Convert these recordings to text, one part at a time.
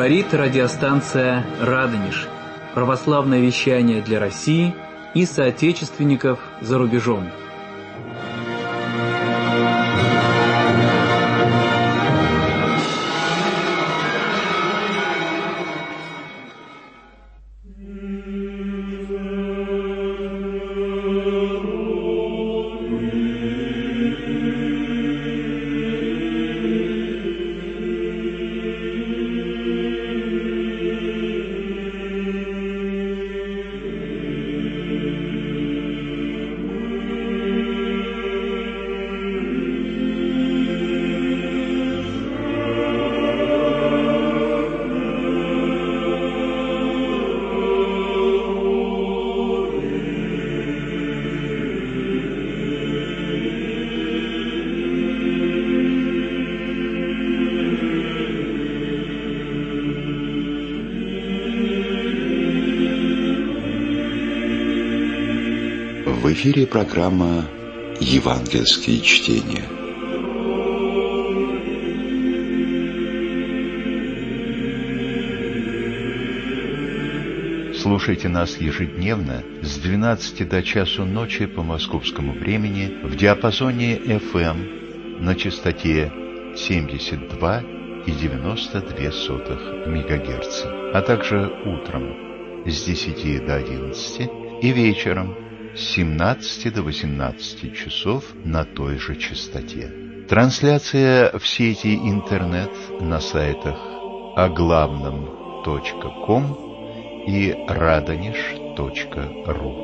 Говорит радиостанция «Радонеж». Православное вещание для России и соотечественников за рубежом. В эфире программа «Евангельские чтения». Слушайте нас ежедневно с 12 до часу ночи по московскому времени в диапазоне FM на частоте 72,92 МГц, а также утром с 10 до 11 и вечером с 17 до 18 часов на той же частоте. Трансляция в сети интернет на сайтах оглавном.ком и radonеж.ру.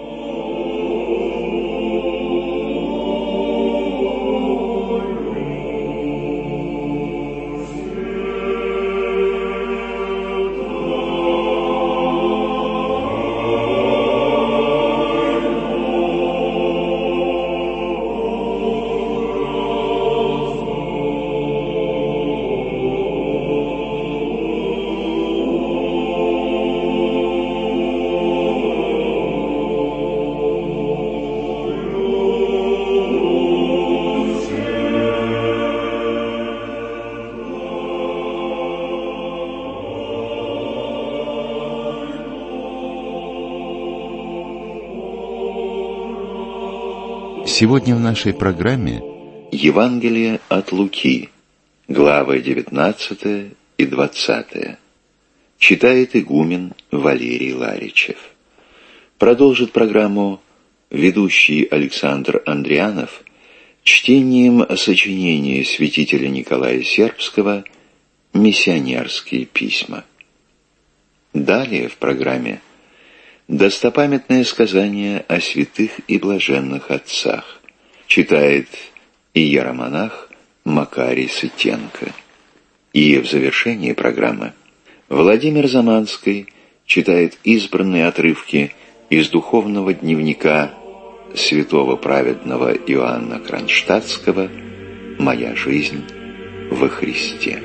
Сегодня в нашей программе Евангелие от Луки, главы 19 и 20. Читает игумен Валерий Ларичев. Продолжит программу ведущий Александр Андрианов чтением сочинения святителя Николая Сербского «Миссионерские письма». Далее в программе достопамятное сказание о святых и блаженных отцах. Читает иеромонах Макарий Сытенко. И в завершении программы Владимир Заманский читает избранные отрывки из духовного дневника святого праведного Иоанна Кронштадтского «Моя жизнь во Христе».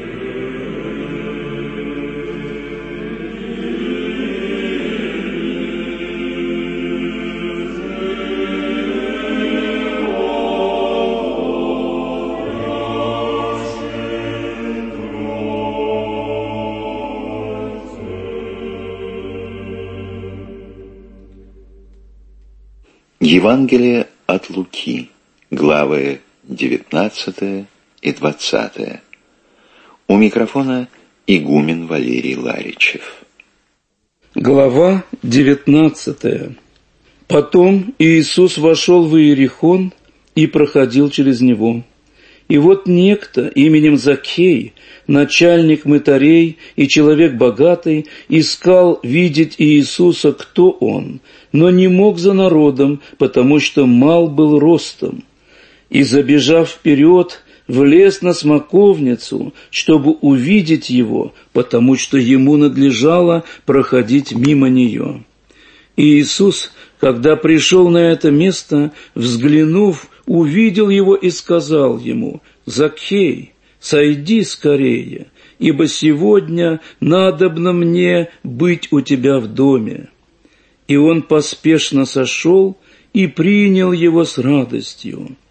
Евангелие от Луки, главы 19 и 20. У микрофона игумен Валерий Ларичев. Глава 19. Потом Иисус вошел в Иерихон и проходил через него. И вот некто именем Закхей, начальник мытарей и человек богатый, искал видеть Иисуса, кто он, но не мог за народом, потому что мал был ростом. И, забежав вперед, влез на смоковницу, чтобы увидеть его, потому что ему надлежало проходить мимо нее. И Иисус, когда пришел на это место, взглянув, увидел его и сказал ему: «Закхей, сойди скорее, ибо сегодня надобно мне быть у тебя в доме». И он поспешно сошел и принял его с радостью.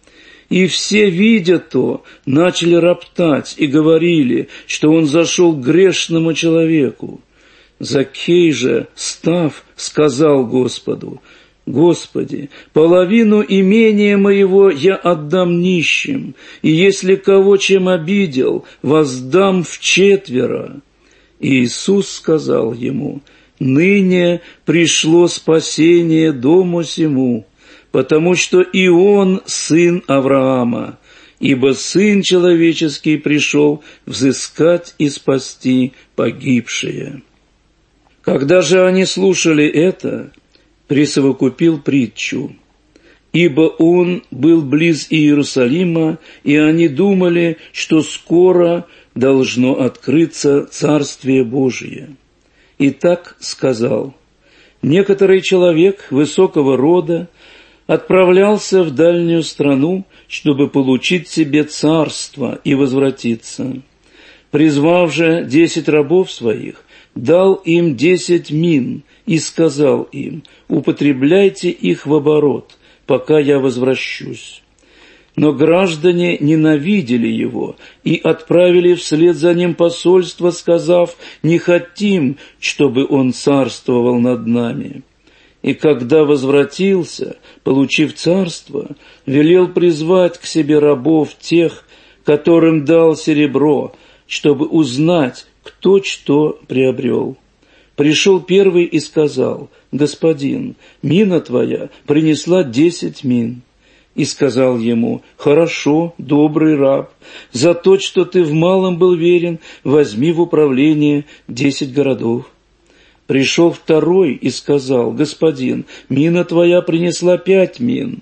И все, видя то, начали роптать и говорили, что он зашел к грешному человеку. Закхей же, став, сказал Господу: «Господи, половину имения моего я отдам нищим, и если кого чем обидел, воздам вчетверо». И Иисус сказал ему: «Ныне пришло спасение дому сему, потому что и он сын Авраама, ибо Сын Человеческий пришел взыскать и спасти погибшие». Когда же они слушали это, присовокупил притчу: «Ибо он был близ Иерусалима, и они думали, что скоро должно открыться Царствие Божие. И так сказал: некоторый человек высокого рода отправлялся в дальнюю страну, чтобы получить себе царство и возвратиться. Призвав же 10 рабов своих, дал им 10 мин и сказал им: употребляйте их в оборот, пока я возвращусь. Но граждане ненавидели его и отправили вслед за ним посольство, сказав: не хотим, чтобы он царствовал над нами. И когда возвратился, получив царство, велел призвать к себе рабов тех, которым дал серебро, чтобы узнать, кто что приобрел. Пришел первый и сказал: господин, мина твоя принесла 10 мин. И сказал ему: хорошо, добрый раб, за то, что ты в малом был верен, возьми в управление 10 городов. Пришел второй и сказал: господин, мина твоя принесла 5 мин.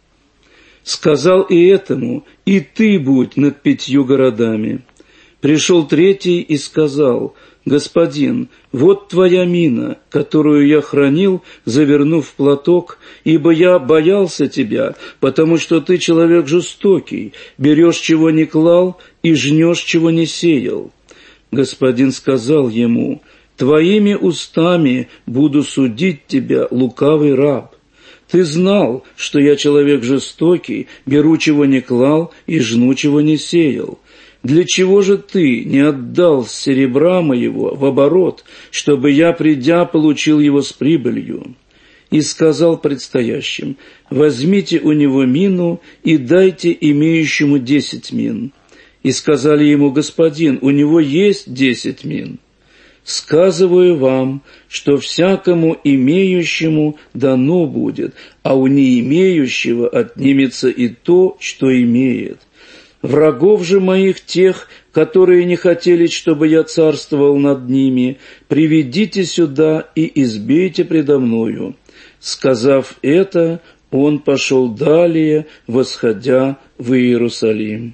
Сказал и этому: и ты будь над 5 городами. Пришел третий и сказал: господин, вот твоя мина, которую я хранил, завернув в платок, ибо я боялся тебя, потому что ты человек жестокий, берешь, чего не клал, и жнешь, чего не сеял. Господин сказал ему: твоими устами буду судить тебя, лукавый раб. Ты знал, что я человек жестокий, беру, чего не клал, и жну, чего не сеял. Для чего же ты не отдал серебра моего в оборот, чтобы я, придя, получил его с прибылью? И сказал предстоящим: возьмите у него мину и дайте имеющему 10 мин. И сказали ему: господин, у него есть 10 мин. Сказываю вам, что всякому имеющему дано будет, а у не имеющего отнимется и то, что имеет. Врагов же моих, тех, которые не хотели, чтобы я царствовал над ними, приведите сюда и избейте предо мною». Сказав это, он пошел далее, восходя в Иерусалим.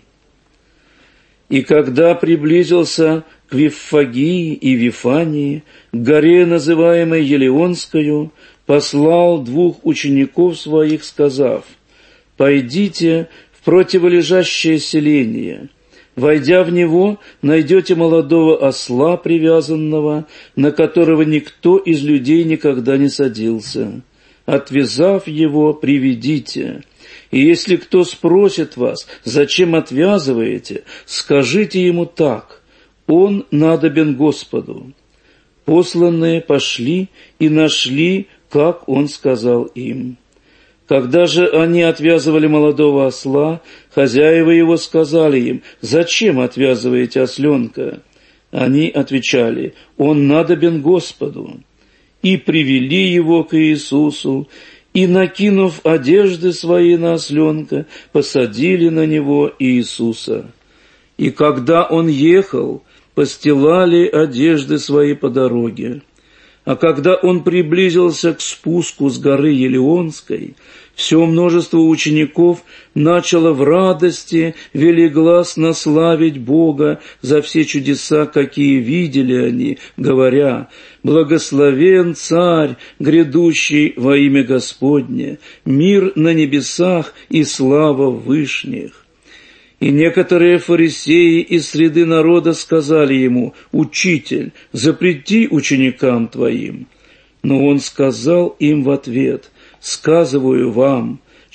И когда приблизился к Виффагии и Вифании, к горе, называемой Елеонскою, послал 2 учеников своих, сказав: «Пойдите в противолежащее селение. Войдя в него, найдете молодого осла привязанного, на которого никто из людей никогда не садился. Отвязав его, приведите. И если кто спросит вас, зачем отвязываете, скажите ему так: он надобен Господу». Посланные пошли и нашли, как он сказал им. Когда же они отвязывали молодого осла, хозяева его сказали им: «Зачем отвязываете осленка?» Они отвечали: «Он надобен Господу». И привели его к Иисусу, и, накинув одежды свои на осленка, посадили на него Иисуса. И когда он ехал, постилали одежды свои по дороге. А когда он приблизился к спуску с горы Елеонской, все множество учеников начало в радости велигласно славить Бога за все чудеса, какие видели они, говоря: «Благословен Царь, грядущий во имя Господне, мир на небесах и слава в вышних». И некоторые фарисеи из среды народа сказали ему: «Учитель, запрети ученикам твоим». Но он сказал им в ответ: «Сказываю вам,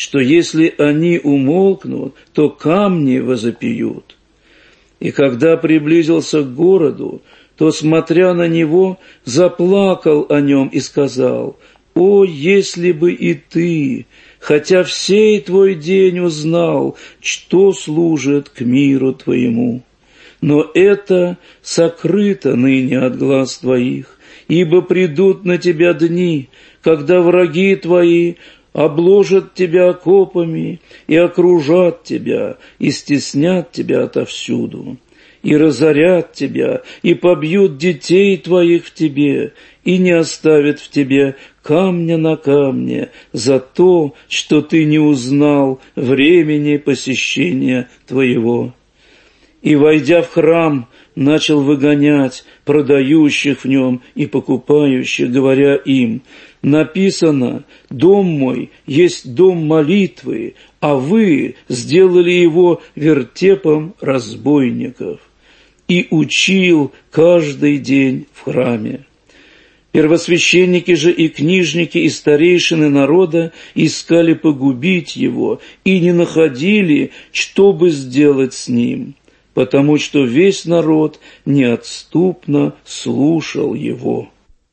что если они умолкнут, то камни возопьют. И когда приблизился к городу, то, смотря на него, заплакал о нем и сказал: «О, если бы и ты, хотя в сей твой день узнал, что служит к миру твоему! Но это сокрыто ныне от глаз твоих, ибо придут на тебя дни, когда враги твои обложат тебя окопами и окружат тебя, и стеснят тебя отовсюду, и разорят тебя, и побьют детей твоих в тебе, и не оставят в тебе камня на камне за то, что ты не узнал времени посещения твоего». И, войдя в храм, начал выгонять продающих в нем и покупающих, говоря им: «Написано: дом мой есть дом молитвы, а вы сделали его вертепом разбойников». И учил каждый день в храме. Первосвященники же и книжники и старейшины народа искали погубить его и не находили, что бы сделать с ним, потому что весь народ неотступно слушал его.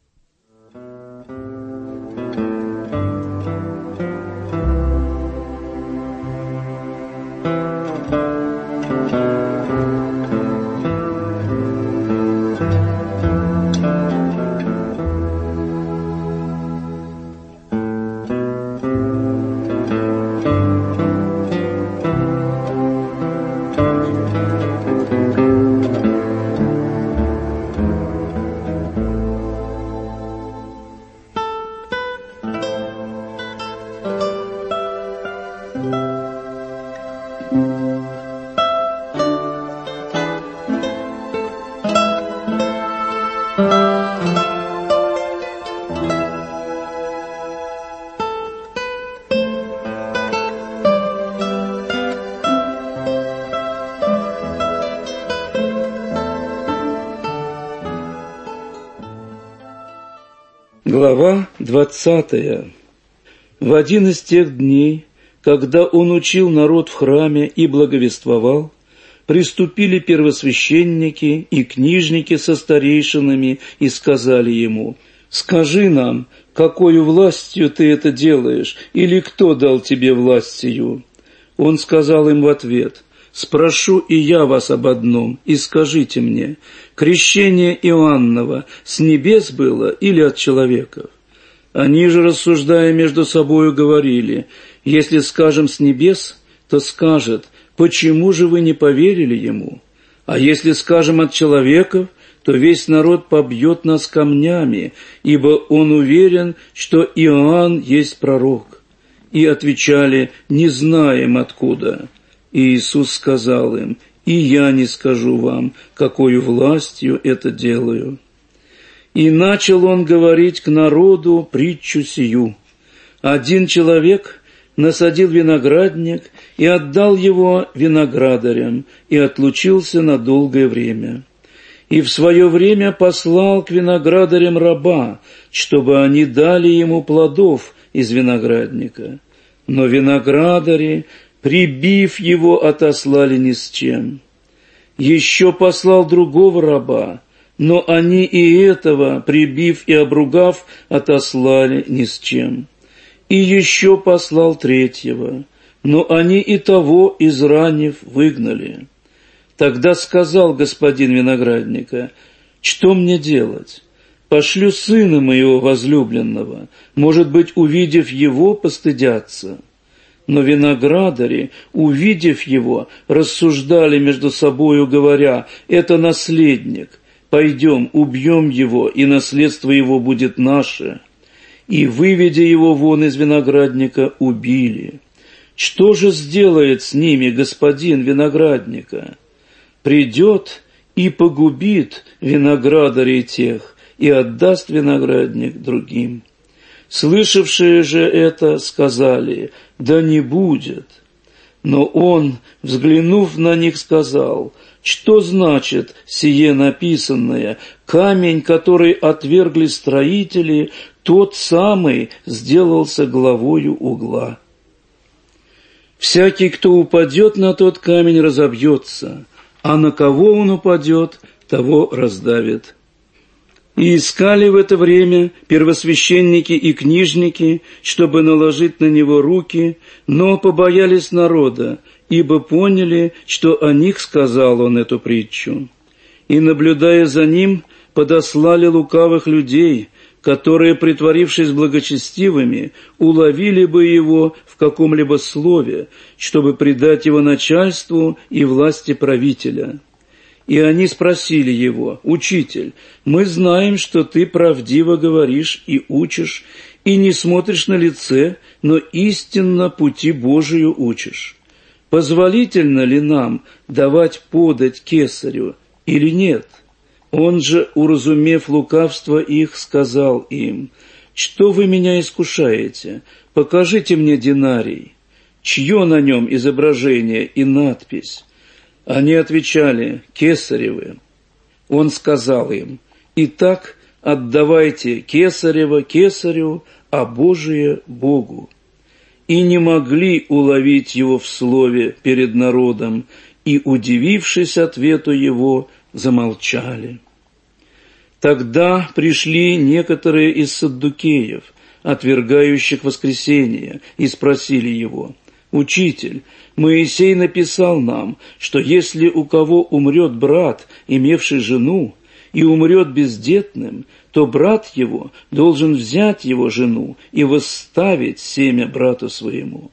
Глава 20. В один из тех дней, когда он учил народ в храме и благовествовал, приступили первосвященники и книжники со старейшинами и сказали ему: «Скажи нам, какою властью ты это делаешь, или кто дал тебе власть сию?» Он сказал им в ответ: «Спрошу и я вас об одном, и скажите мне, крещение Иоанново с небес было или от человеков?» Они же, рассуждая между собою, говорили: «Если скажем с небес, то скажет: почему же вы не поверили ему? А если скажем от человеков, то весь народ побьет нас камнями, ибо он уверен, что Иоанн есть пророк». И отвечали: «Не знаем откуда». И Иисус сказал им: «И я не скажу вам, какою властью это делаю». И начал он говорить к народу притчу сию: один человек насадил виноградник и отдал его виноградарям, и отлучился на долгое время. И в свое время послал к виноградарям раба, чтобы они дали ему плодов из виноградника. Но виноградари, прибив его, отослали ни с чем. Еще послал другого раба, но они и этого, прибив и обругав, отослали ни с чем. И еще послал третьего, но они и того, изранив, выгнали. Тогда сказал господин виноградника: «Что мне делать? Пошлю сына моего возлюбленного, может быть, увидев его, постыдятся». Но виноградари, увидев его, рассуждали между собою, говоря: «Это наследник, пойдем, убьем его, и наследство его будет наше». И, выведя его вон из виноградника, убили. Что же сделает с ними господин виноградника? Придет и погубит виноградарей тех, и отдаст виноградник другим. Слышавшие же это сказали: «Да не будет». Но он, взглянув на них, сказал: «Что значит сие написанное? Камень, который отвергли строители, тот самый сделался главою угла». Всякий, кто упадет на тот камень, разобьется, а на кого он упадет, того раздавит». И искали в это время первосвященники и книжники, чтобы наложить на него руки, но побоялись народа, ибо поняли, что о них сказал он эту притчу. И, наблюдая за ним, подослали лукавых людей, которые, притворившись благочестивыми, уловили бы его в каком-либо слове, чтобы предать его начальству и власти правителя. И они спросили его: «Учитель, мы знаем, что ты правдиво говоришь и учишь, и не смотришь на лице, но истинно пути Божию учишь. Позволительно ли нам давать подать кесарю или нет?» Он же, уразумев лукавство их, сказал им: «Что вы меня искушаете? Покажите мне динарий. Чье на нем изображение и надпись?» Они отвечали: «Кесаревы». Он сказал им: «Итак, отдавайте кесарево кесарю, а Божие Богу». И не могли уловить его в слове перед народом, и, удивившись ответу его, замолчали. Тогда пришли некоторые из саддукеев, отвергающих воскресение, и спросили его: «Учитель, Моисей написал нам, что если у кого умрет брат, имевший жену, и умрет бездетным, то брат его должен взять его жену и восставить семя брату своему».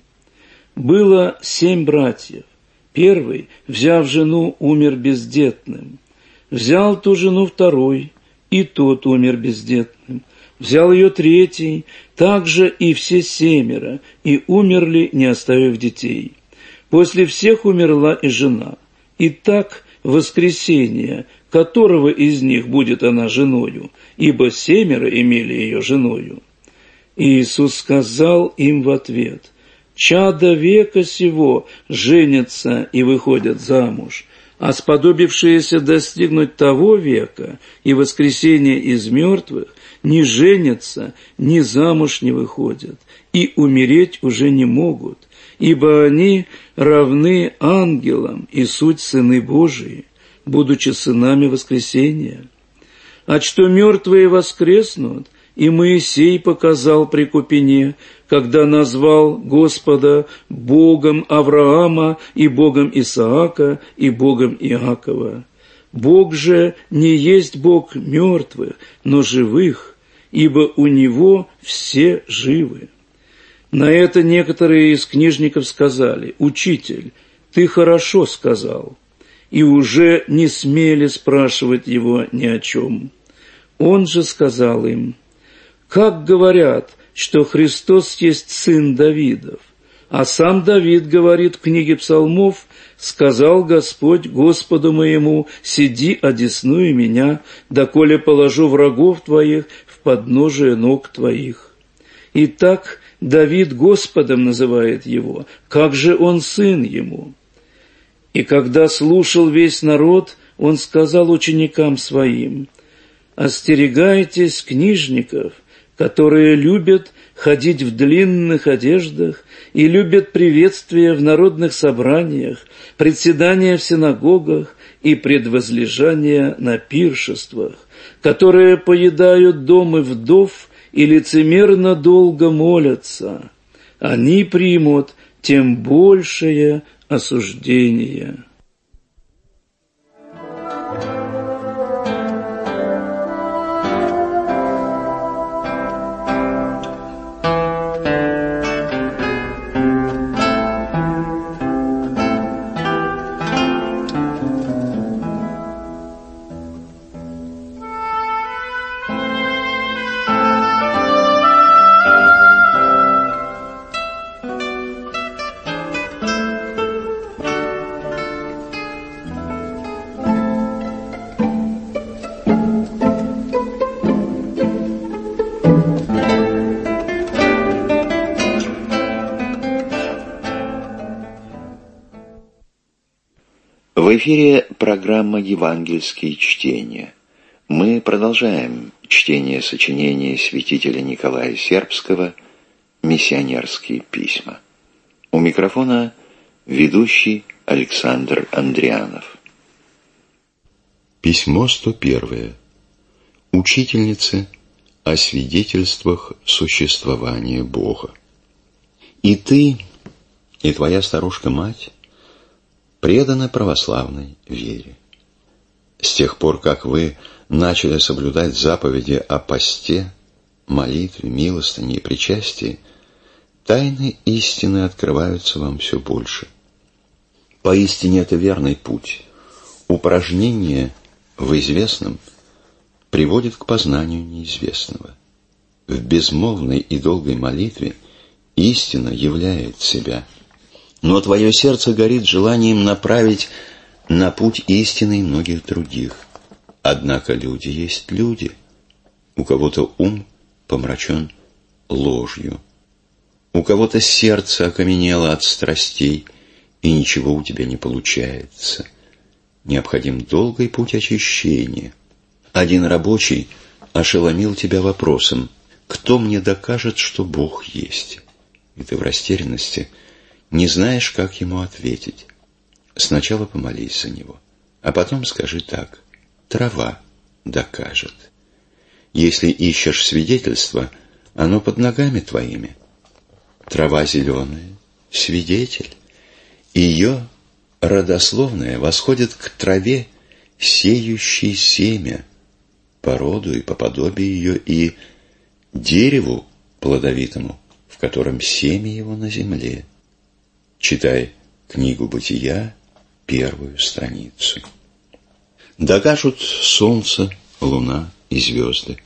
Было 7 братьев. Первый, взяв жену, умер бездетным. Взял ту жену второй, и тот умер бездетным. Взял ее третий, также и все 7, и умерли, не оставив детей. После всех умерла и жена. И так воскресение, которого из них будет она женою, ибо 7 имели ее женою. И Иисус сказал им в ответ: «Чада века сего женятся и выходят замуж, а сподобившиеся достигнуть того века и воскресения из мертвых не женятся, ни замуж не выходят, и умереть уже не могут, ибо они равны ангелам и суть сыны Божии, будучи сынами воскресения. А что мертвые воскреснут, и Моисей показал при Купине, когда назвал Господа Богом Авраама и Богом Исаака и Богом Иакова. Бог же не есть Бог мертвых, но живых, ибо у Него все живы». На это некоторые из книжников сказали: «Учитель, ты хорошо сказал», и уже не смели спрашивать его ни о чем. Он же сказал им: «Как говорят, что Христос есть сын Давидов? А сам Давид говорит в книге Псалмов: сказал Господь Господу моему: сиди одесную меня, доколе положу врагов твоих в подножие ног твоих». Итак, Давид Господом называет его, как же он сын ему? И когда слушал весь народ, он сказал ученикам своим: «Остерегайтесь книжников, которые любят ходить в длинных одеждах и любят приветствия в народных собраниях, председания в синагогах и предвозлежания на пиршествах, которые поедают дома вдов и лицемерно долго молятся. Они примут тем большее осуждение». В эфире программа «Евангельские чтения». Мы продолжаем чтение сочинения святителя Николая Сербского «Миссионерские письма». У микрофона ведущий Александр Андрианов. Письмо 101. Учительнице о свидетельствах существования Бога. И ты, и твоя старушка-мать преданы православной вере. С тех пор, как вы начали соблюдать заповеди о посте, молитве, милостыне и причастии, тайны истины открываются вам все больше. Поистине это верный путь. Упражнение в известном приводит к познанию неизвестного. В безмолвной и долгой молитве истина являет себя. Но твое сердце горит желанием направить на путь истины и многих других. Однако люди есть люди. У кого-то ум помрачен ложью. У кого-то сердце окаменело от страстей, и ничего у тебя не получается. Необходим долгий путь очищения. Один рабочий ошеломил тебя вопросом: «Кто мне докажет, что Бог есть?» И ты в растерянности не знаешь, как ему ответить. Сначала помолись за него, а потом скажи так: трава докажет. Если ищешь свидетельство, оно под ногами твоими. Трава зеленая — свидетель. Ее родословная восходит к траве, сеющей семя, по роду и по подобию ее, и дереву плодовитому, в котором семя его на земле. Читай книгу Бытия, 1 страницу. Докажут солнце, луна и звезды.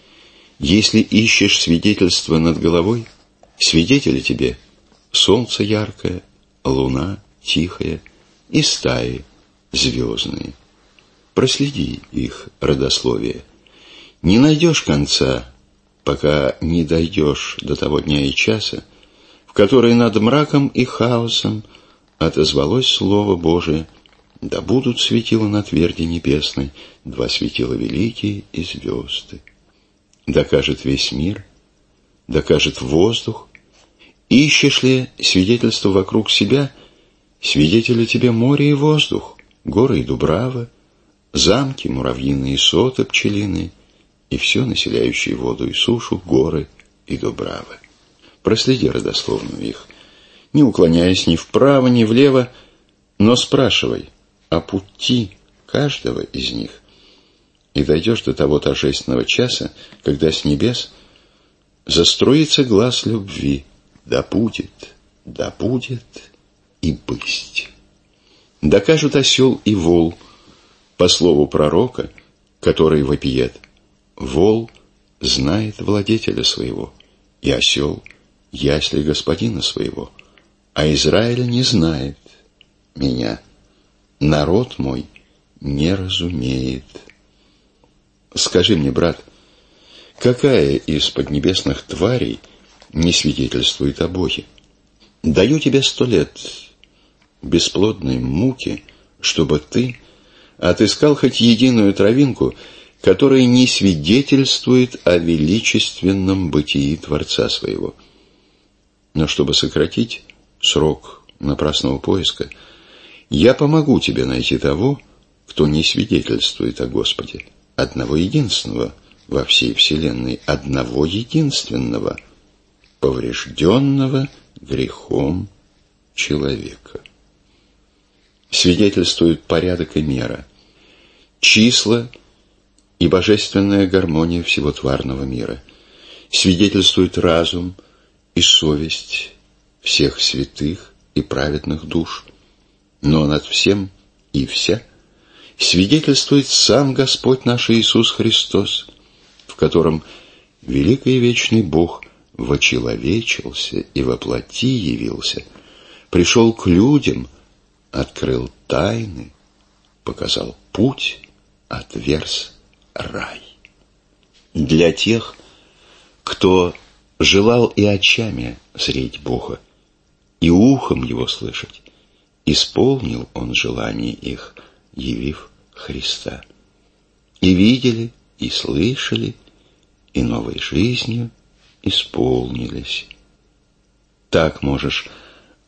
Если ищешь свидетельство над головой, свидетели тебе солнце яркое, луна тихая и стаи звездные. Проследи их родословие. Не найдешь конца, пока не дойдешь до того дня и часа, в который над мраком и хаосом отозвалось Слово Божие: да будут светила на тверди небесной, два светила великие и звезды. Докажет весь мир, докажет воздух. Ищешь ли свидетельство вокруг себя, свидетели тебе море и воздух, горы и дубравы, замки, муравьиные соты пчелиные и все населяющие воду и сушу, горы и дубравы. Проследи родословную их, не уклоняясь ни вправо, ни влево, но спрашивай о пути каждого из них, и дойдешь до того торжественного часа, когда с небес заструится глаз любви: да будет и бысть. Докажут осел и вол, по слову пророка, который вопиет: вол знает владетеля своего, и осел ясли господина своего, а Израиль не знает меня, народ мой не разумеет. Скажи мне, брат, какая из поднебесных тварей не свидетельствует о Боге? Даю тебе 100 лет бесплодной муки, чтобы ты отыскал хоть единую травинку, которая не свидетельствует о величественном бытии Творца своего. Но чтобы сократить срок напрасного поиска, я помогу тебе найти того, кто не свидетельствует о Господе, одного единственного во всей вселенной, одного единственного, поврежденного грехом человека. Свидетельствует порядок и мера, числа и божественная гармония всего тварного мира. Свидетельствует разум и совесть всех святых и праведных душ. Но над всем и вся свидетельствует сам Господь наш Иисус Христос, в котором великий и вечный Бог вочеловечился и во плоти явился, пришел к людям, открыл тайны, показал путь, отверз рай. Для тех, кто желал и очами зреть Бога, и ухом Его слышать, исполнил Он желание их, явив Христа. И видели, и слышали, и новой жизнью исполнились. Так можешь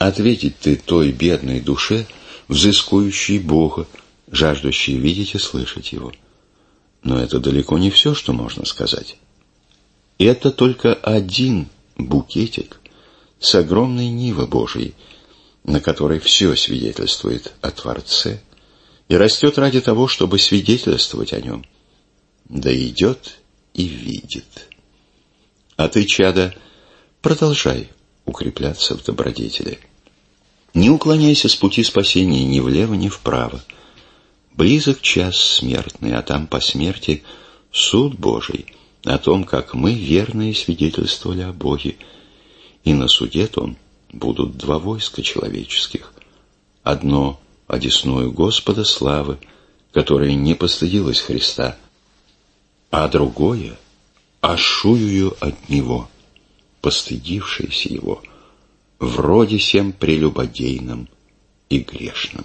ответить ты той бедной душе, взыскующей Бога, жаждущей видеть и слышать Его? Но это далеко не все, что можно сказать. Это только один букетик с огромной нивы Божией, на которой все свидетельствует о Творце и растет ради того, чтобы свидетельствовать о Нем. Да идет и видит. А ты, чадо, продолжай укрепляться в добродетели. Не уклоняйся с пути спасения ни влево, ни вправо. Близок час смертный, а там по смерти суд Божий о том, как мы верные свидетельствовали о Боге. И на суде том будут два войска человеческих. Одно одесную Господа славы, которая не постыдилась Христа, а другое ошуюю от Него, постыдившееся Его, в роде сем прелюбодейном и грешном.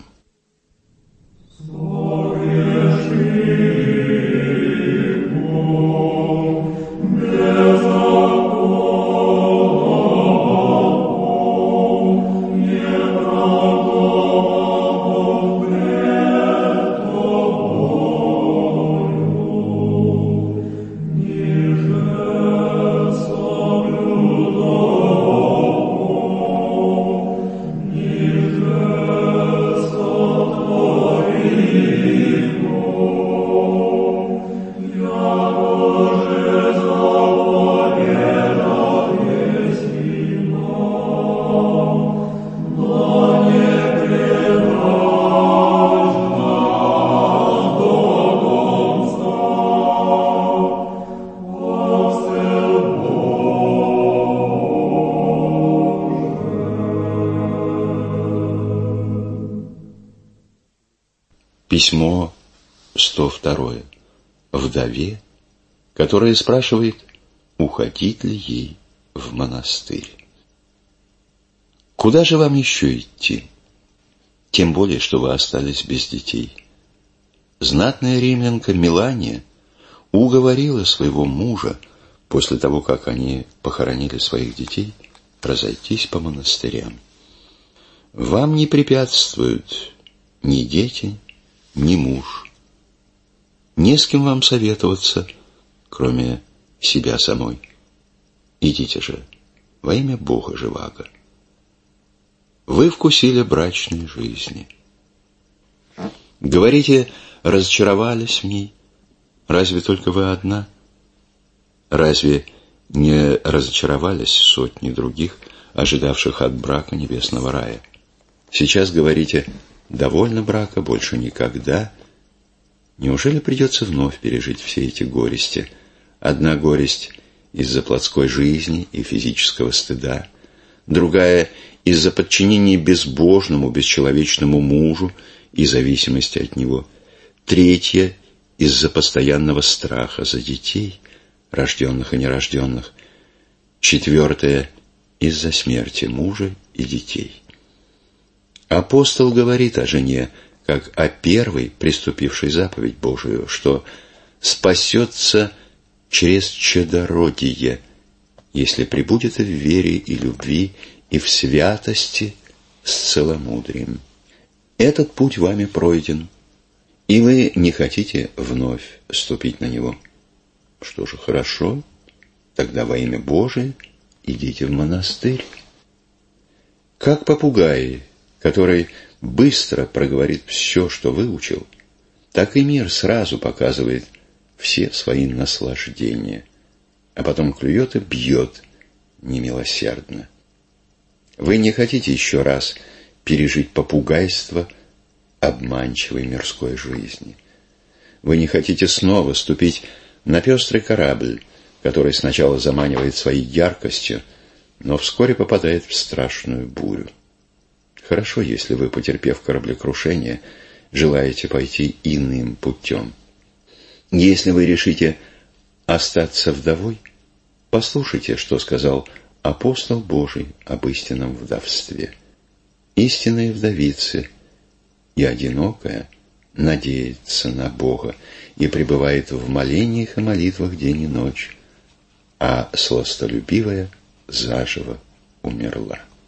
Письмо 102. Вдове, которая спрашивает, уходить ли ей в монастырь. Куда же вам еще идти? Тем более, что вы остались без детей. Знатная римлянка Мелания уговорила своего мужа, после того, как они похоронили своих детей, разойтись по монастырям. Вам не препятствуют ни дети, ни муж. Не с кем вам советоваться, кроме себя самой. Идите же, во имя Бога живаго. Вы вкусили брачной жизни. Говорите, разочаровались в ней. Разве только вы одна? Разве не разочаровались сотни других, ожидавших от брака небесного рая? Сейчас говорите, довольно брака, больше никогда. Неужели придется вновь пережить все эти горести? Одна горесть из-за плотской жизни и физического стыда, другая из-за подчинения безбожному, бесчеловечному мужу и зависимости от него, третья из-за постоянного страха за детей, рожденных и нерожденных, четвертая из-за смерти мужа и детей. Апостол говорит о жене, как о первой, приступившей заповедь Божию, что спасется через чадородие, если пребудет в вере и любви, и в святости с целомудрием. Этот путь вами пройден, и вы не хотите вновь ступить на него. Что же, хорошо, тогда во имя Божие идите в монастырь. Как попугай, который быстро проговорит все, что выучил, так и мир сразу показывает все свои наслаждения, а потом клюет и бьет немилосердно. Вы не хотите еще раз пережить попугайство обманчивой мирской жизни. Вы не хотите снова ступить на пестрый корабль, который сначала заманивает своей яркостью, но вскоре попадает в страшную бурю. Хорошо, если вы, потерпев кораблекрушение, желаете пойти иным путем. Если вы решите остаться вдовой, послушайте, что сказал апостол Божий об истинном вдовстве. Истинная вдовица и одинокая надеется на Бога и пребывает в молениях и молитвах день и ночь, а сластолюбивая заживо умерла.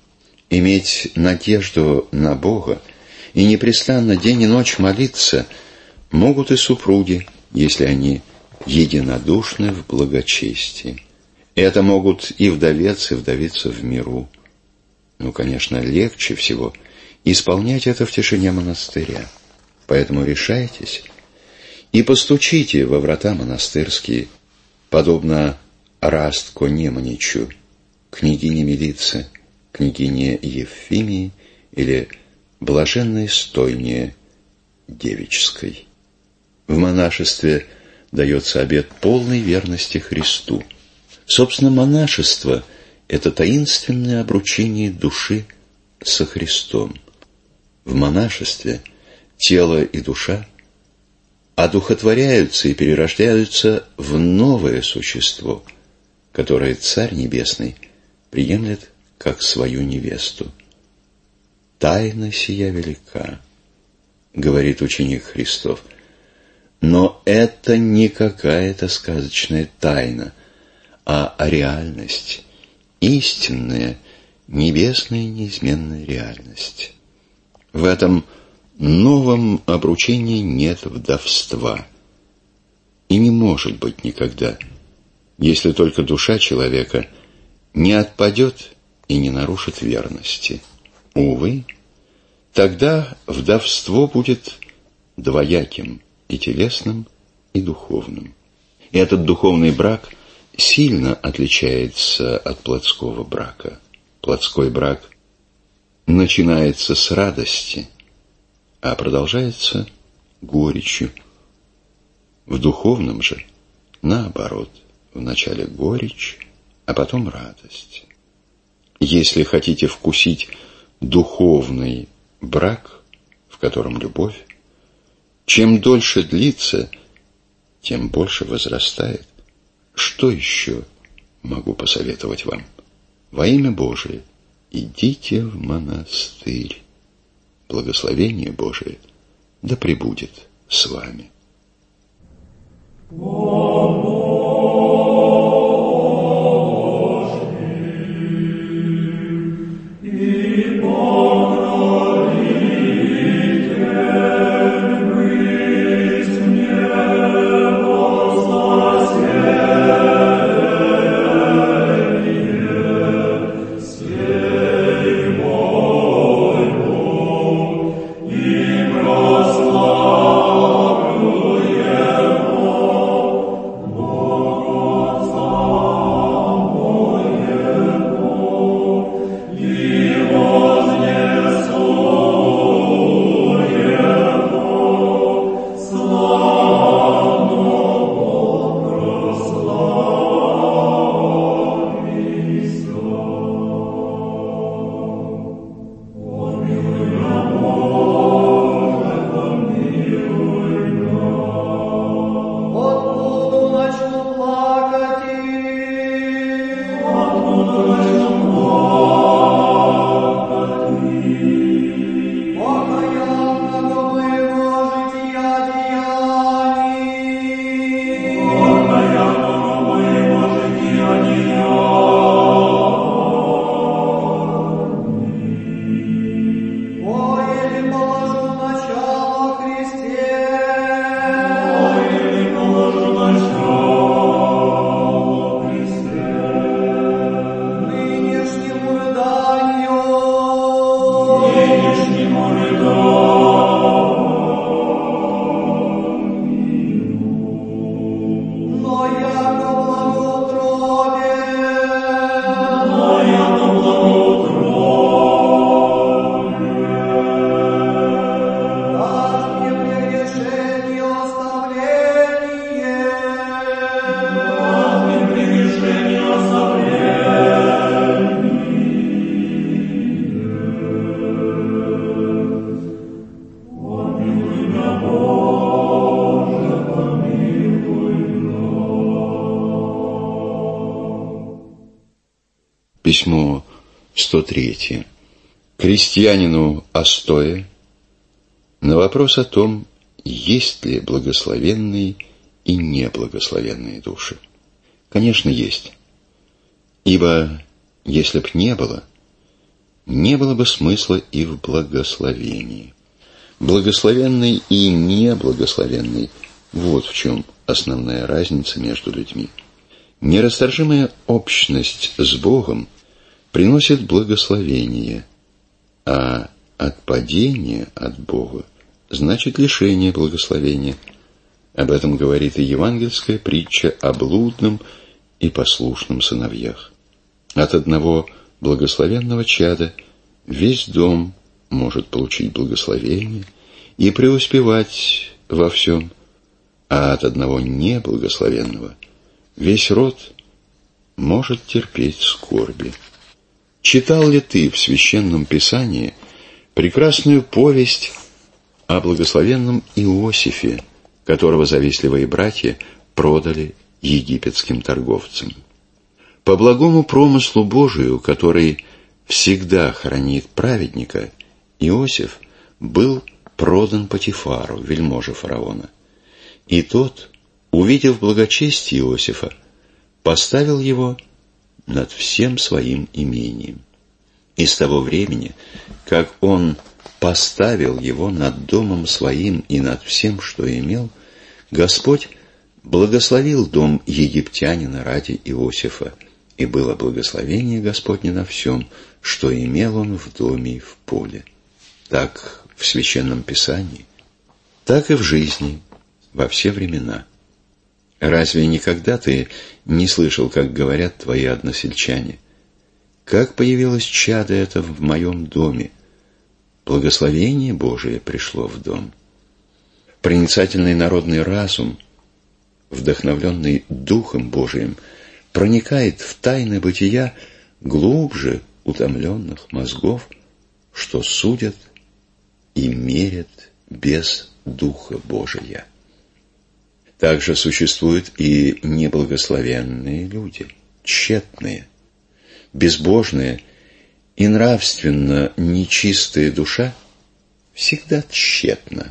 Иметь надежду на Бога и непрестанно день и ночь молиться могут и супруги, если они единодушны в благочестии. Это могут и вдовец, и вдовица в миру. Ну, конечно, легче всего исполнять это в тишине монастыря. Поэтому решайтесь и постучите во врата монастырские, подобно Растко Неманичу, княгине Милице, княгине Евфимии или блаженной Стойне Девической. В монашестве дается обет полной верности Христу. Собственно, монашество – это таинственное обручение души со Христом. В монашестве тело и душа одухотворяются и перерождаются в новое существо, которое Царь Небесный приемлет как свою невесту. «Тайна сия велика», — говорит ученик Христов, но это не какая-то сказочная тайна, а реальность, истинная, небесная неизменная реальность. В этом новом обручении нет вдовства. И не может быть никогда, если только душа человека не отпадет и не нарушит верности. Увы, тогда вдовство будет двояким, и телесным, и духовным. И этот духовный брак сильно отличается от плотского брака. Плотской брак начинается с радости, а продолжается горечью. В духовном же, наоборот, вначале горечь, а потом радость. Если хотите вкусить духовный брак, в котором любовь, чем дольше длится, тем больше возрастает. Что еще могу посоветовать вам? Во имя Божие идите в монастырь. Благословение Божие да пребудет с вами. Письмо 103. Крестьянину Остое на вопрос о том, есть ли благословенные и неблагословенные души. Конечно, есть. Ибо, если б не было, не было бы смысла и в благословении. Благословенный и неблагословенный – вот в чем основная разница между людьми. Нерасторжимая общность с Богом приносит благословение, а отпадение от Бога значит лишение благословения. Об этом говорит и евангельская притча о блудном и послушном сыновьях. От одного благословенного чада весь дом может получить благословение и преуспевать во всем, а от одного неблагословенного весь род может терпеть скорби. Читал ли ты в Священном Писании прекрасную повесть о благословенном Иосифе, которого завистливые братья продали египетским торговцам? По благому промыслу Божию, который всегда хранит праведника, Иосиф был продан Потифару, вельможе фараона. И тот, увидев благочестие Иосифа, поставил его над всем своим имением. И с того времени, как он поставил его над домом своим и над всем, что имел, Господь благословил дом египтянина ради Иосифа, и было благословение Господне на всем, что имел он в доме и в поле. Так в Священном Писании, так и в жизни во все времена. Разве никогда ты не слышал, как говорят твои односельчане: «Как появилось чадо это в моем доме? Благословение Божие пришло в дом». Проницательный народный разум, вдохновленный Духом Божиим, проникает в тайны бытия глубже утомленных мозгов, что судят и мерят без Духа Божия. Также существуют и неблагословенные люди, тщетные, безбожные и нравственно нечистая душа всегда тщетна.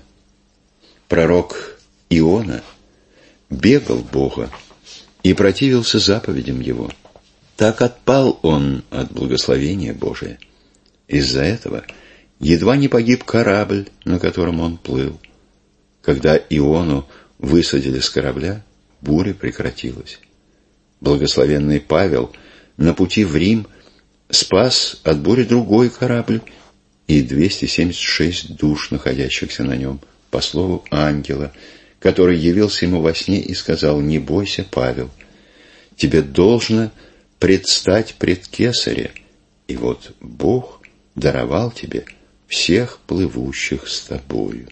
Пророк Иона бегал Бога и противился заповедям Его. Так отпал он от благословения Божия. Из-за этого едва не погиб корабль, на котором он плыл. Когда Иону высадили с корабля, буря прекратилась. Благословенный Павел на пути в Рим спас от бури другой корабль и 276 душ, находящихся на нем, по слову ангела, который явился ему во сне и сказал: «Не бойся, Павел, тебе должно предстать пред Кесаря, и вот Бог даровал тебе всех плывущих с тобою».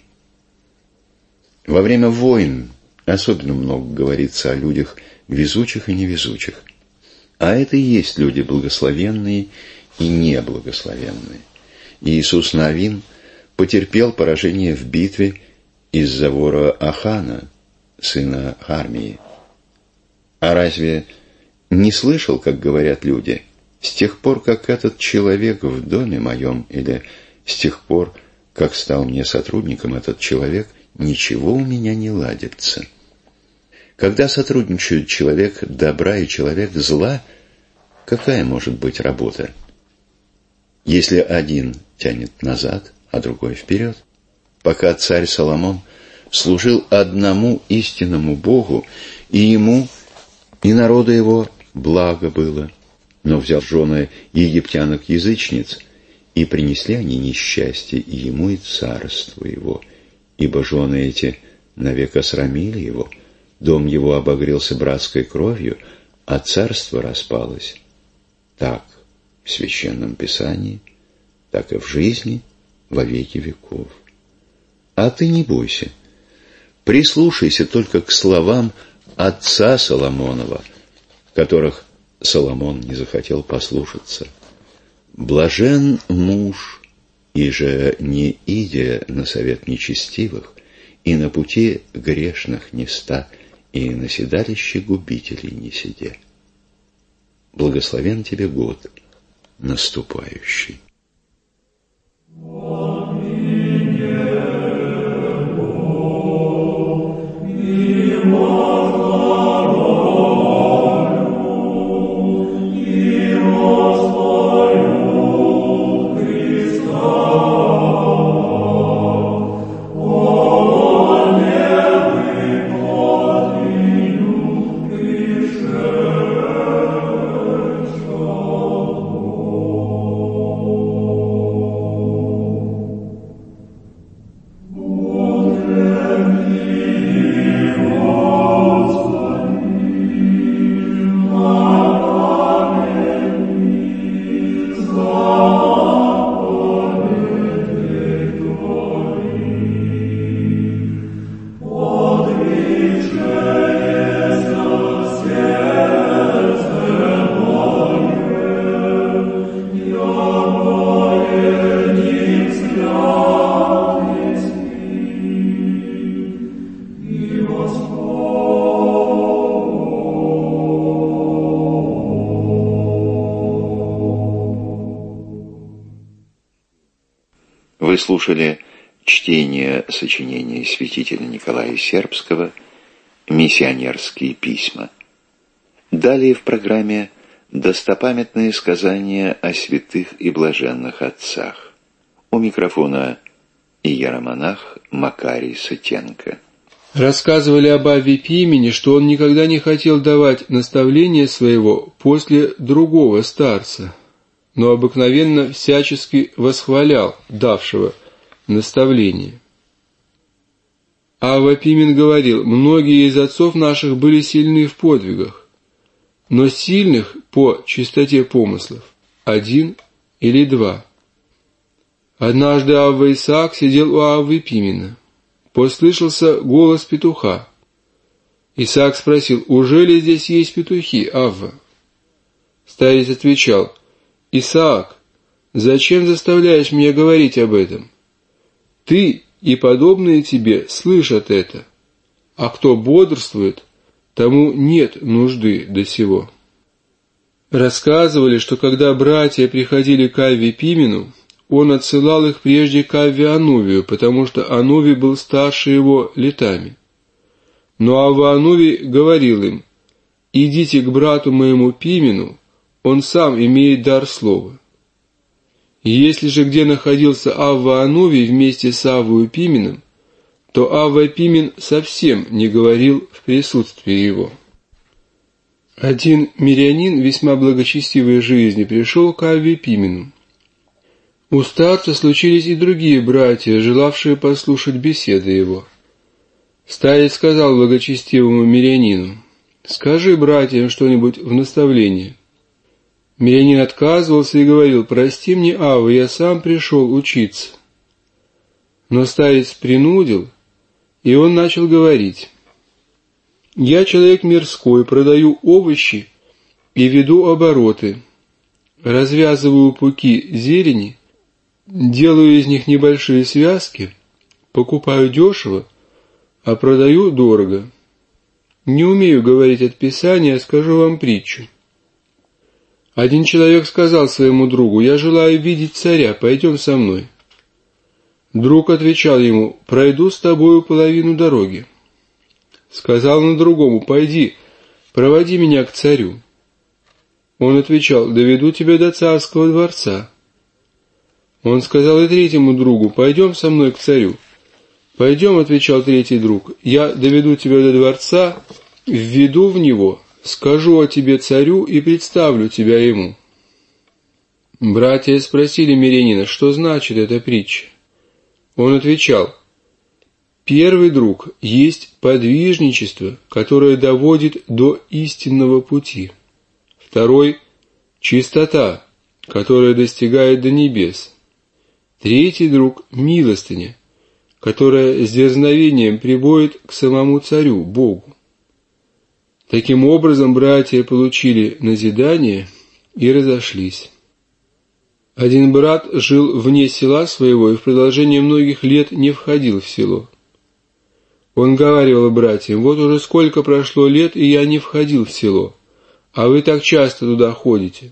Во время войн особенно много говорится о людях везучих и невезучих. А это и есть люди благословенные и неблагословенные. Иисус Навин потерпел поражение в битве из-за вора Ахана, сына Хармии. А разве не слышал, как говорят люди: «С тех пор, как этот человек в доме моем», или «С тех пор, как стал мне сотрудником этот человек, ничего у меня не ладится». Когда сотрудничают человек добра и человек зла, какая может быть работа, если один тянет назад, а другой вперед? Пока царь Соломон служил одному истинному Богу, и ему, и народу его благо было, но взял в жены египтянок-язычниц, и принесли они несчастье и ему, и царству его, ибо жены эти навек осрамили его, дом его обогрелся братской кровью, а царство распалось. Так в Священном Писании, так и в жизни во веки веков. А ты не бойся, прислушайся только к словам отца Соломонова, которых Соломон не захотел послушаться. «Блажен муж, иже не идя на совет нечестивых, и на пути грешных не ста, и на седалище губителей не сидя». Благословен тебе год наступающий. Вы слушали чтение сочинения святителя Николая Сербского «Миссионерские письма». Далее в программе достопамятные сказания о святых и блаженных отцах. У микрофона иеромонах Макарий Сытенко. Рассказывали об Авве Пимене, что он никогда не хотел давать наставление своего после другого старца, но обыкновенно всячески восхвалял давшего наставление. Авва Пимен говорил: многие из отцов наших были сильны в подвигах, но сильных по чистоте помыслов один или два. Однажды Авва Исаак сидел у Аввы Пимена. Послышался голос петуха. Исаак спросил: «Уже ли здесь есть петухи, Авва?» Старец отвечал: «Исаак, зачем заставляешь меня говорить об этом? Ты и подобные тебе слышат это, а кто бодрствует, тому нет нужды до сего». Рассказывали, что когда братья приходили к Авве Пимену, он отсылал их прежде к Авве Анувию, потому что Анувий был старше его летами. Но Авва Анувий говорил им: «Идите к брату моему Пимену, он сам имеет дар слова». И если же где находился Авва Анувий вместе с Аввою Пименом, то Авва Пимен совсем не говорил в присутствии его. Один мирянин весьма благочестивой жизни пришел к Авве Пимену. У старца случились и другие братья, желавшие послушать беседы его. Старец сказал благочестивому мирянину: «Скажи братьям что-нибудь в наставление». Мирянин отказывался и говорил: «Прости мне, Авва, я сам пришел учиться». Но старец принудил, и он начал говорить: «Я человек мирской, продаю овощи и веду обороты, развязываю пуки зелени, делаю из них небольшие связки, покупаю дешево, а продаю дорого. Не умею говорить от Писания, скажу вам притчу. Один человек сказал своему другу: «Я желаю видеть царя, пойдем со мной». Друг отвечал ему: «Пройду с тобою половину дороги». Сказал он другому: «Пойди, проводи меня к царю». Он отвечал: «Доведу тебя до царского дворца». Он сказал и третьему другу: «Пойдем со мной к царю». «Пойдем», — отвечал третий друг, — «я доведу тебя до дворца, введу в него, скажу о тебе царю и представлю тебя ему». Братья спросили мирянина, что значит эта притча. Он отвечал: «Первый друг есть подвижничество, которое доводит до истинного пути. Второй — чистота, которая достигает до небес. Третий друг — милостыня, которая с дерзновением прибудет к самому царю, Богу». Таким образом, братья получили назидание и разошлись. Один брат жил вне села своего и в продолжение многих лет не входил в село. Он говаривал братьям: «Вот уже сколько прошло лет, и я не входил в село, а вы так часто туда ходите».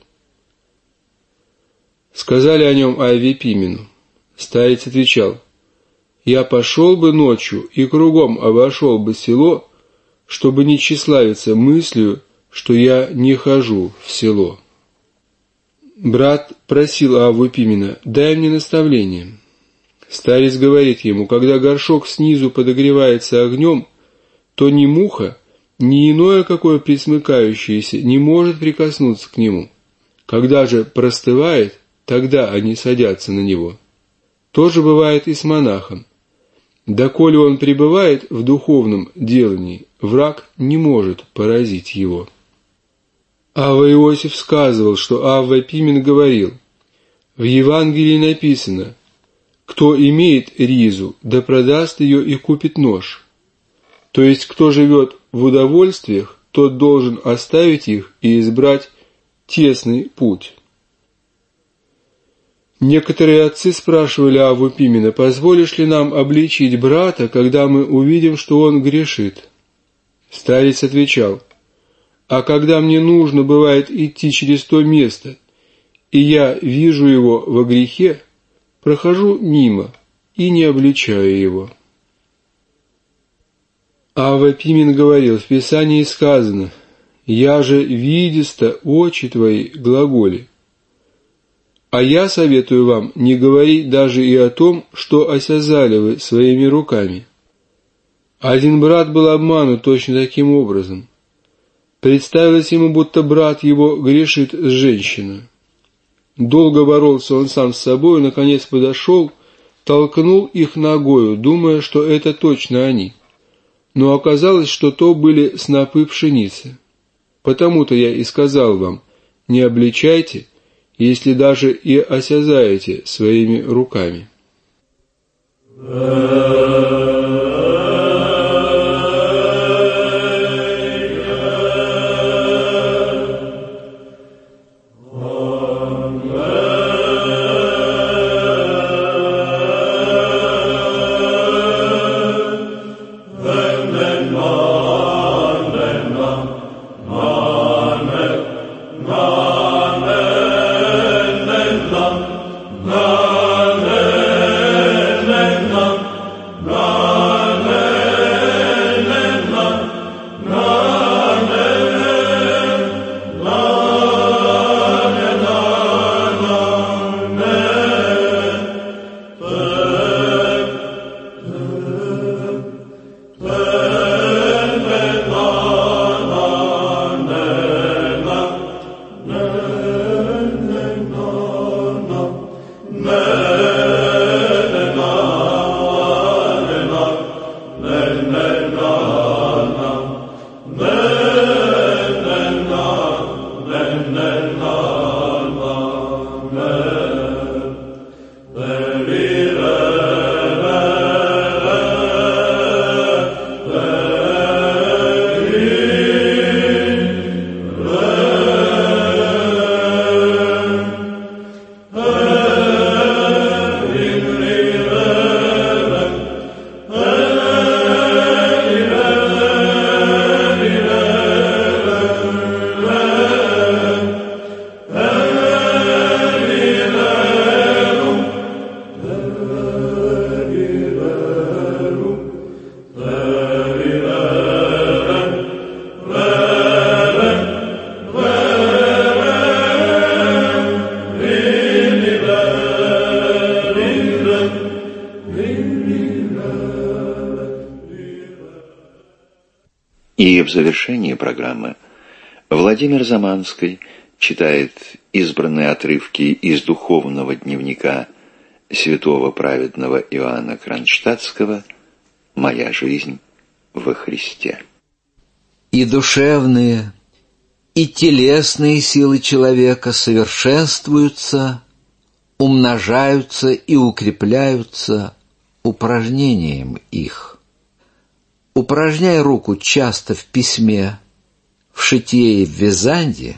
Сказали о нем Авве Пимену. Старец отвечал: «Я пошел бы ночью и кругом обошел бы село, чтобы не тщеславиться мыслью, что я не хожу в село». Брат просил Авву Пимена: «Дай мне наставление». Старец говорит ему: «Когда горшок снизу подогревается огнем, то ни муха, ни иное какое присмыкающееся не может прикоснуться к нему. Когда же простывает, тогда они садятся на него. То же бывает и с монахом. Доколе он пребывает в духовном делании, враг не может поразить его». Авва Иосиф сказывал, что Авва Пимен говорил: «В Евангелии написано: кто имеет ризу, да продаст ее и купит нож. То есть, кто живет в удовольствиях, тот должен оставить их и избрать тесный путь». Некоторые отцы спрашивали Авву Пимена: «Позволишь ли нам обличить брата, когда мы увидим, что он грешит?» Старец отвечал: «А когда мне нужно бывает идти через то место, и я вижу его во грехе, прохожу мимо и не обличаю его. Авва Пимен говорил, в Писании сказано: «Я же видисто очи твои глаголи». А я советую вам не говорить даже и о том, что осязали вы своими руками. Один брат был обманут точно таким образом. Представилось ему, будто брат его грешит с женщиной. Долго боролся он сам с собой, наконец подошел, толкнул их ногою, думая, что это точно они. Но оказалось, что то были снопы пшеницы. Потому-то я и сказал вам, не обличайте, если даже и осязаете своими руками. И в завершении программы Владимир Заманский читает избранные отрывки из духовного дневника святого праведного Иоанна Кронштадтского «Моя жизнь во Христе». И душевные, и телесные силы человека совершенствуются, умножаются и укрепляются упражнением их. Упражняй руку часто в письме, в шитье и в вязанье,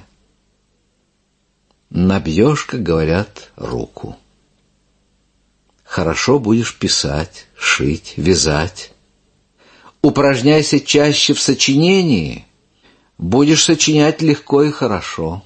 набьешь, как говорят, руку. Хорошо будешь писать, шить, вязать. Упражняйся чаще в сочинении, будешь сочинять легко и хорошо.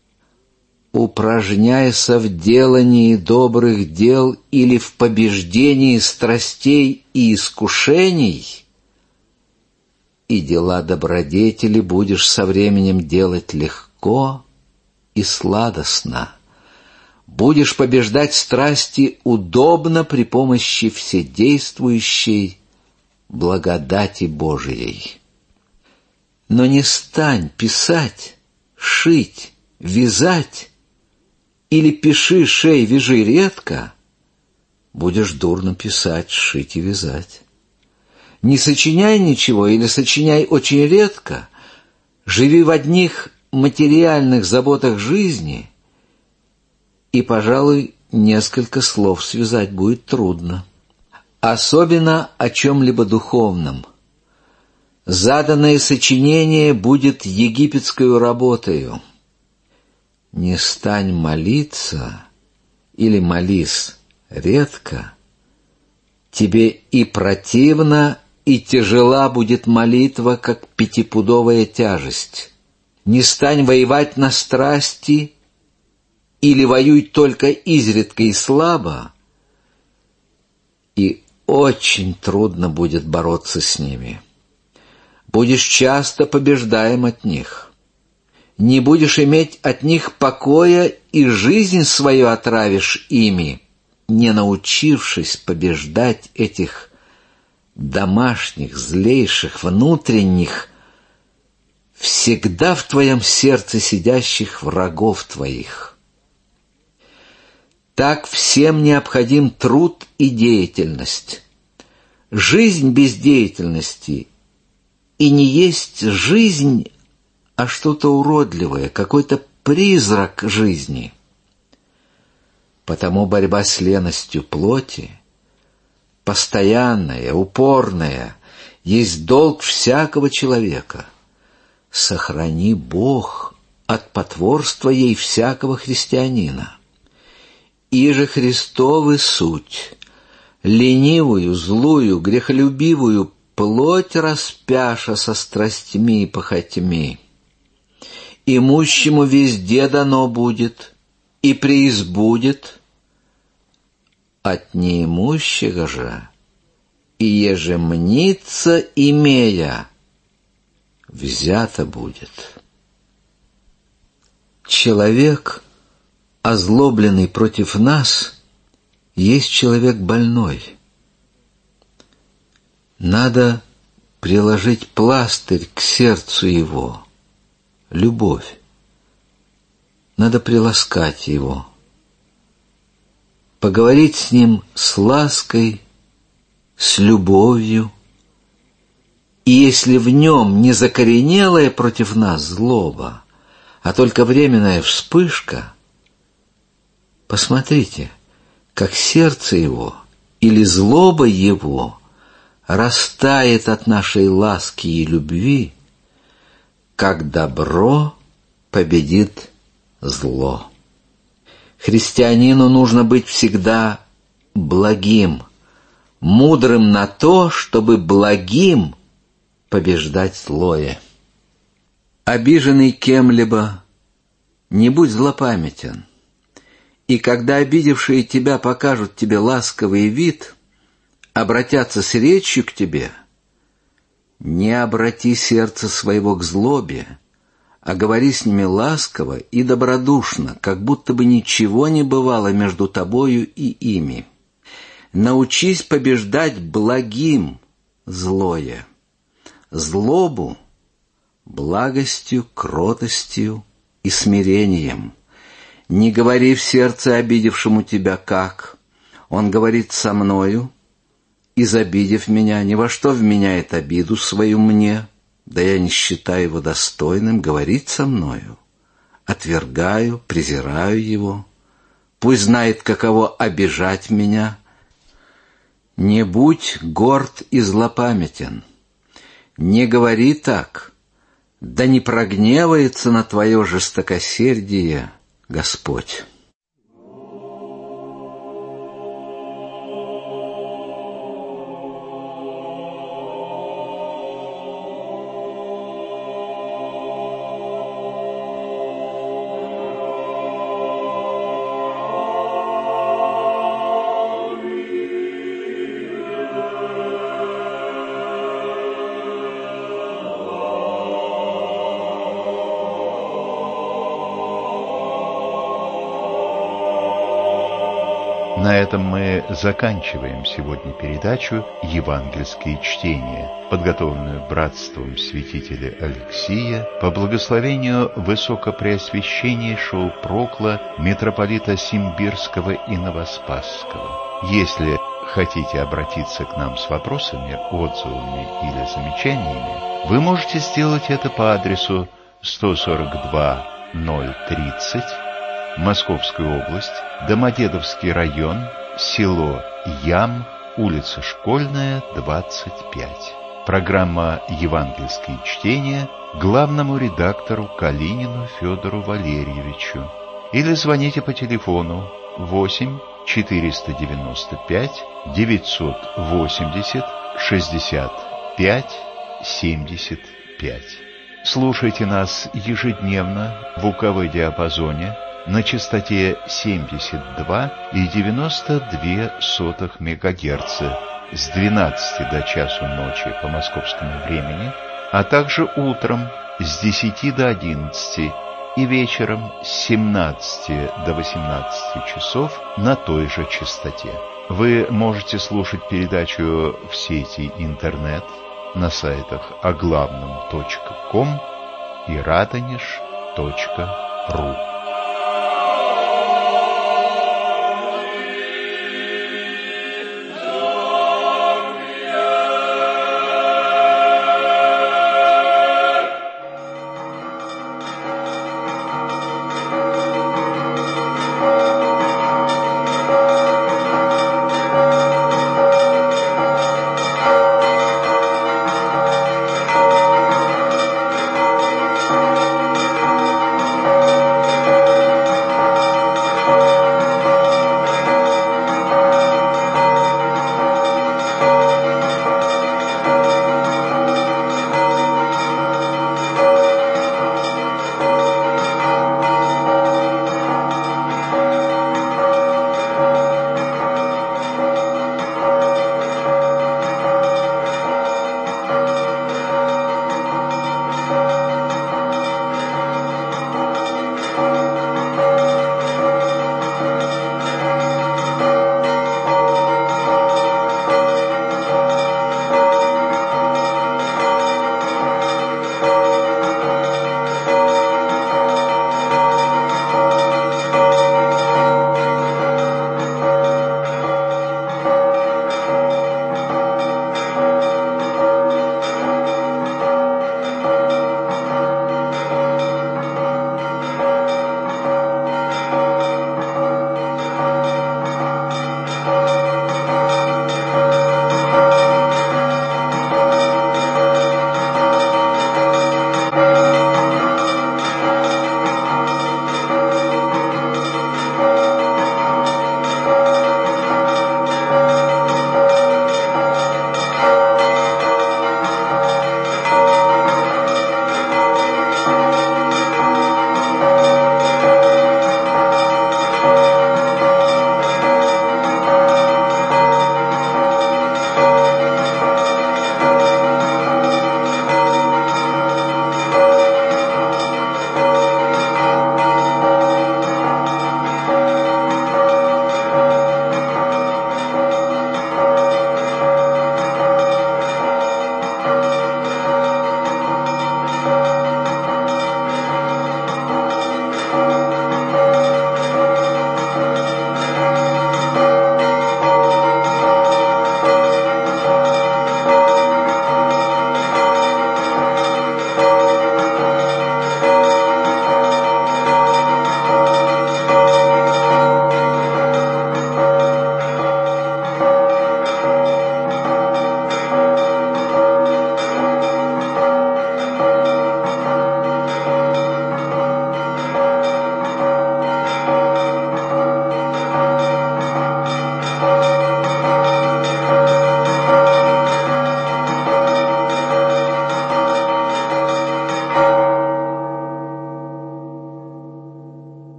Упражняйся в делании добрых дел или в побеждении страстей и искушений, и дела добродетели будешь со временем делать легко и сладостно. Будешь побеждать страсти удобно при помощи вседействующей благодати Божией. Но не стань писать, шить, вязать или пиши, шей, вяжи редко, будешь дурно писать, шить и вязать. Не сочиняй ничего или сочиняй очень редко, живи в одних материальных заботах жизни, и, пожалуй, несколько слов связать будет трудно. Особенно о чем-либо духовном. Заданное сочинение будет египетскою работою. Не стань молиться или молись редко, тебе и противно, и тяжела будет молитва, как пятипудовая тяжесть. Не стань воевать на страсти, или воюй только изредка и слабо, и очень трудно будет бороться с ними. Будешь часто побеждаем от них. Не будешь иметь от них покоя и жизнь свою отравишь ими, не научившись побеждать этих домашних, злейших, внутренних, всегда в твоем сердце сидящих врагов твоих. Так всем необходим труд и деятельность. Жизнь без деятельности и не есть жизнь, а что-то уродливое, какой-то призрак жизни. Потому борьба с леностью плоти, постоянная, упорная, есть долг всякого человека. Сохрани Бог от потворства ей всякого христианина. Иже Христовы суть, ленивую, злую, грехолюбивую плоть распяша со страстьми и похотьми. Имущему везде дано будет и преизбудет, от неимущего же, и еже мнится, имея, взято будет. Человек, озлобленный против нас, есть человек больной. Надо приложить пластырь к сердцу его, любовь. Надо приласкать его, поговорить с ним с лаской, с любовью. И если в нем не закоренелая против нас злоба, а только временная вспышка, посмотрите, как сердце его или злоба его растает от нашей ласки и любви, как добро победит зло. Христианину нужно быть всегда благим, мудрым на то, чтобы благим побеждать злое. Обиженный кем-либо, не будь злопамятен, и когда обидевшие тебя покажут тебе ласковый вид, обратятся с речью к тебе, не обрати сердце своего к злобе, а говори с ними ласково и добродушно, как будто бы ничего не бывало между тобою и ими. Научись побеждать благим злое, злобу благостью, кротостью и смирением. Не говори в сердце обидевшему тебя как. Он говорит со мною, изобидев меня, ни во что вменяет обиду свою мне, да я не считаю его достойным говорить со мною. Отвергаю, презираю его. Пусть знает, каково обижать меня. Не будь горд и злопамятен. Не говори так, да не прогневается на твое жестокосердие Господь. На этом мы заканчиваем сегодня передачу «Евангельские чтения», подготовленную братством святителя Алексия по благословению высокопреосвященнейшего прокла митрополита Симбирского и Новоспасского. Если хотите обратиться к нам с вопросами, отзывами или замечаниями, вы можете сделать это по адресу 142-030, Московская область, Домодедовский район, село Ям, улица Школьная, 25. Программа «Евангельские чтения» главному редактору Калинину Федору Валерьевичу. Или звоните по телефону 8 495 980 65 75. Слушайте нас ежедневно в УКВ-диапазоне на частоте 72,92 МГц с 12 до часу ночи по московскому времени, а также утром с 10 до 11 и вечером с 17 до 18 часов на той же частоте. Вы можете слушать передачу в сети интернет на сайтах оглавном.ком и радонеж.ру.